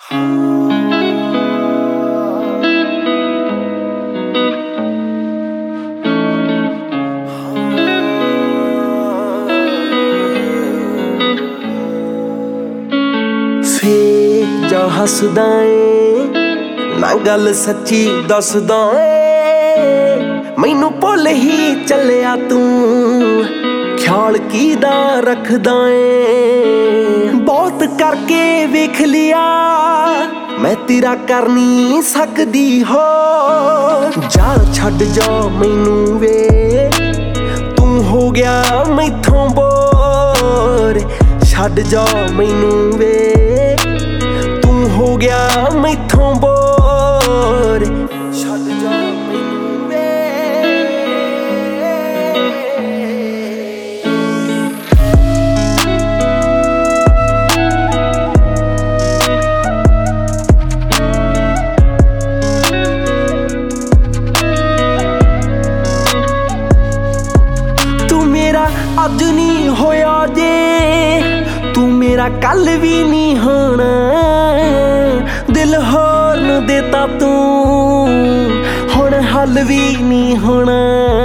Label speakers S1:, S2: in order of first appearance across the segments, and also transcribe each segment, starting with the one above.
S1: ਫੇਰ ਜਾਂ ਹੱਸਦਾ ਏ ਨਾ ਗੱਲ ਸੱਚੀ ਦੱਸਦਾ ਏ, ਮੈਨੂੰ ਭੁੱਲ ਹੀ ਚੱਲਿਆ ਤੂੰ ਖਿਆਲ ਕਿਹਦਾ ਰੱਖਦਾ ਏ। ਬਹੁਤ ਕਰਕੇ ਵੇਖ ਲਿਆ ਮੈਂ ਤੇਰਾ ਕਰ ਨਹੀਂ ਸਕਦੀ ਹੋ, ਜਾ ਛੱਡ ਜਾ ਮੈਨੂੰ ਵੇ ਤੂੰ ਹੋ ਗਿਆ ਮੈਥੋਂ ਬੋਰ, ਛੱਡ ਜਾ ਮੈਨੂੰ ਵੇ ਤੂੰ ਹੋ ਗਿਆ ਮੈਥੋਂ ਬੋਰ, ਛੱਡ ਜਾ ਮੈਨੂੰ ਵੇ। ਤੂੰ ਮੇਰਾ ਅੱਜ ਨਹੀਂ ਹੋਇਆ ਜੇ, ਤੂੰ ਮੇਰਾ ਕੱਲ ਵੀ ਨਹੀਂ ਹੋਣਾ, ਦਿਲ ਹੋਰ ਨੂੰ ਦੇਤਾ ਤੂੰ ਹੁਣ ਹੱਲ ਵੀ ਨਹੀਂ ਹੋਣਾ।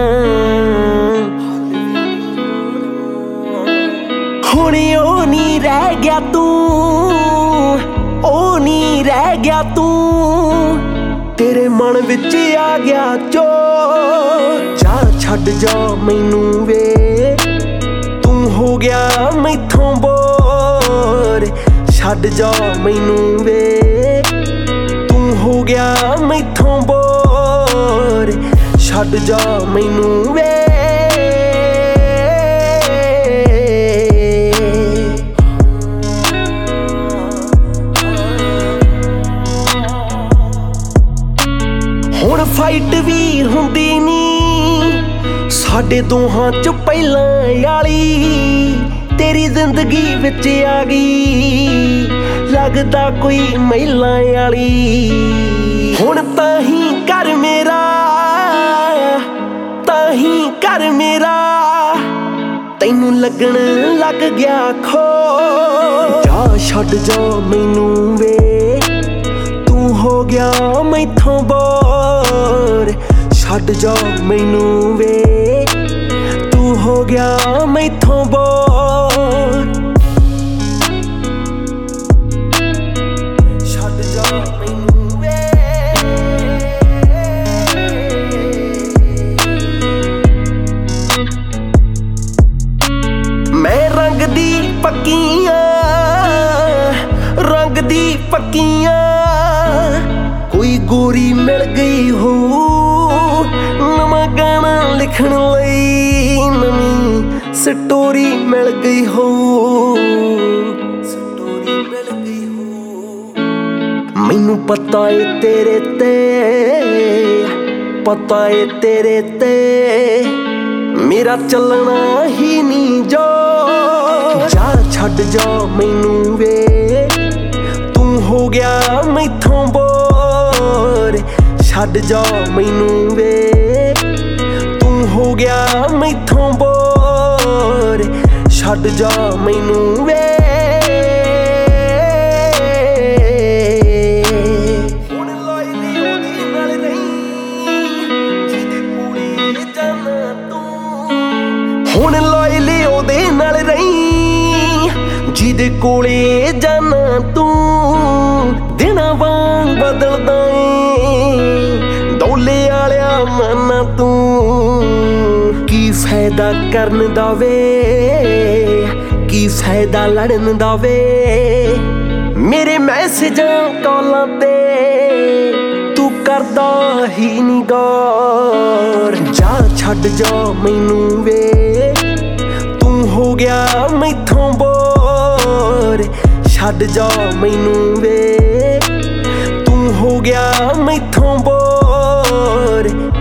S1: ਹੁਣ ਉਹ ਨਹੀਂ ਰਹਿ ਗਿਆ ਤੂੰ, ਉਹ ਨਹੀਂ ਰਹਿ ਗਿਆ ਤੂੰ, ਤੇਰੇ ਮਨ ਵਿੱਚ ਆ ਗਿਆ ਜੋ, ਜਾ ਛੱਡ ਜਾ ਮੈਨੂੰ ਵੇ ਤੂੰ ਹੋ ਗਿਆ ਮੈਥੋਂ ਬੋਰ, ਛੱਡ ਜਾ ਮੈਨੂੰ ਵੇ ਤੂੰ ਹੋ ਗਿਆ ਮੈਥੋਂ ਬੋਰ, ਛੱਡ ਜਾ ਮੈਨੂੰ ਵੇ। ਹੁਣ ਫਾਈਟ ਵੀ ਹੁੰਦੀ ਨੀ ਸਾਡੇ ਦੋਹਾਂ ਚ ਪਹਿਲਾਂ ਵਾਲੀ, ਤੇਰੀ ਜ਼ਿੰਦਗੀ ਵਿੱਚ ਆ ਗਈ ਲੱਗਦਾ ਕੋਈ ਮਹਿਲਾਂ ਵਾਲੀ। ਹੁਣ ਤਾਂ ਹੀ ਕਰ ਮੇਰਾ, ਤਾਂ ਹੀ ਕਰ ਮੇਰਾ ਤੈਨੂੰ ਲੱਗਣ ਲੱਗ ਗਿਆ ਖੋ, ਜਾ ਛੱਡ ਜਾ ਮੈਨੂੰ ਵੇ ਤੂੰ ਹੋ ਗਿਆ ਮੈਥੋਂ ਬੋਰ, ਛੱਡ ਜਾ ਮੈਨੂੰ ਵੇ ਤੂੰ ਹੋ ਗਿਆ ਮੈਥੋਂ ਬੋਰ, ਛੱਡ ਜਾ ਮੈਨੂੰ ਵੇ। ਮੈਂ ਰੰਗ ਦੀ ਪੱਕੀਆਂ, ਰੰਗ ਦੀ ਪੱਕੀਆਂ, ਕੋਈ ਗੋਰੀ ਮਿਲ ਗਈ ਹੋ ਨਵਾਂ ਗਾਣਾ ਲਿਖਣ ਲਈ, ਨਵੀਂ ਸਟੋਰੀ ਮਿਲ ਗਈ ਹੋ, ਸਟੋਰੀ ਮਿਲ ਗਈ ਹੋ। ਮੈਨੂੰ ਪਤਾ ਏ ਤੇਰੇ ਤੇ, ਪਤਾ ਏ ਤੇਰੇ ਤੇ ਮੇਰਾ ਚੱਲਣਾ ਹੀ ਨਹੀਂ ਜੋ, ਜਾ ਛੱਡ ਜਾ ਮੈਨੂੰ ਵੇ ਤੂੰ ਹੋ ਗਿਆ ਮੈਥੋਂ ਬੋਰ, ਛੱਡ ਜਾ ਮੈਨੂੰ ਵੇ ਤੂੰ ਹੋ ਗਿਆ ਮੈਥੋਂ ਬੋਰ, ਛੱਡ ਜਾ ਮੈਨੂੰ ਵੇ। ਹੁਣ ਲੋਇਲੀ ਉਹਦੇ ਨਾਲ ਰਹੀ ਜਿਹਦੇ ਕੋਲੇ ਜਾਣਾ ਤੂੰ, ਹੁਣ ਲੋਇਲੀ ਉਹਦੇ ਨਾਲ ਰਹੀ ਜਿਹਦੇ ਕੋਲੇ ਜਾਣਾ ਤੂੰ, ਦਿਨਾਂ ਵਾਂਗ ਬਦਲਦਾ ਏ ਡੋਲੇ ਵਾਲਿਆ ਮਨ ਤੂੰ। ਕੀ ਫਾਇਦਾ ਕਰਨ ਦਾ ਵੇ, ਕੀ ਫਾਇਦਾ ਲੜਨ ਦਾ ਵੇ, ਮੇਰੇ ਮੈਸੇਜਾਂ ਕਾਲਾਂ ਤੇ ਤੂੰ ਕਰਦਾ ਹੀ ਨੀ ਗੌਰ, ਜਾ ਛੱਡ ਜਾ ਮੈਨੂੰ ਵੇ ਤੂੰ ਹੋ ਗਿਆ ਮੈਥੋਂ ਬੋਰ, ਛੱਡ ਜਾ ਮੈਨੂੰ ਵੇ ਤੂੰ ਹੋ ਗਿਆ ਮੈਥੋਂ ਬੋਰ,